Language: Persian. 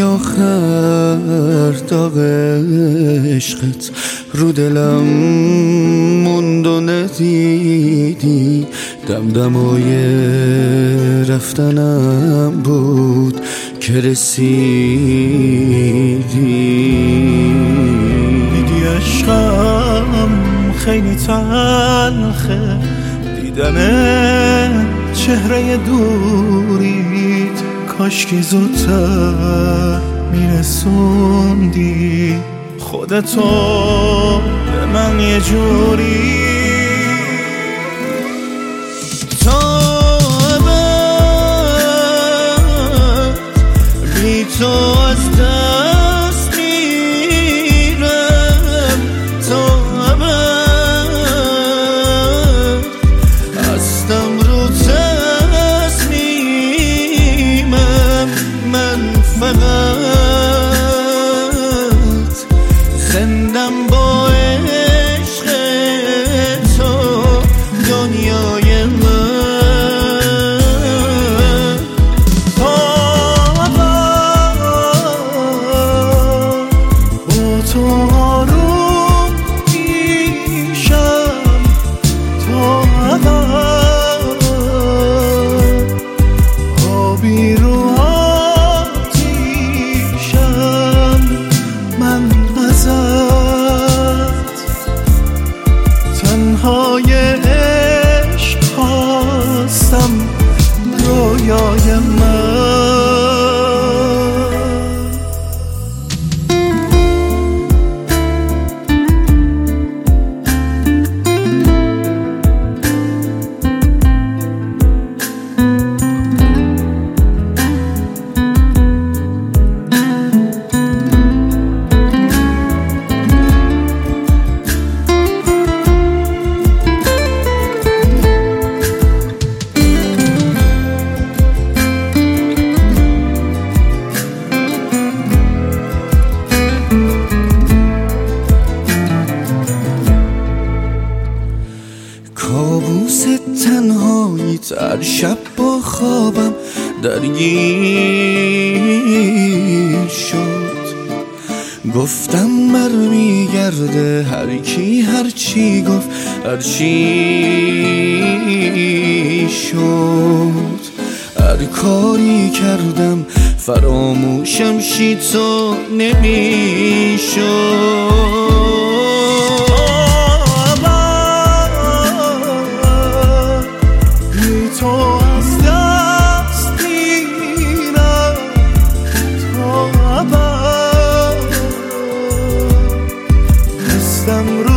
آخر داغ عشقت رو دلم موند و ندیدی، دمدمای رفتنم بود که رسیدی. دیدی عشقم خیلی تلخه، دیدن چهره دوریت کاش که زودتر میرسوندی خودتو به من یه جوری. تا ابد بی تو از دست میرم، تا ابد هستم رو تصمیمم. من فقط زندم با عشق تو، دنیای من تا با تو آروم میشم، تا آبی رو آتیشم. من ازت تنهای عشق خواستم، رویای من. کابوس تنهاییت هر شب با خوابم درگیر شد، گفتم برمیگرده هر کی هر چی گفت هر چی شد. هر کاری کردم فراموشم شی تو نمیشد. تو از دست میرم، تا ابد هستم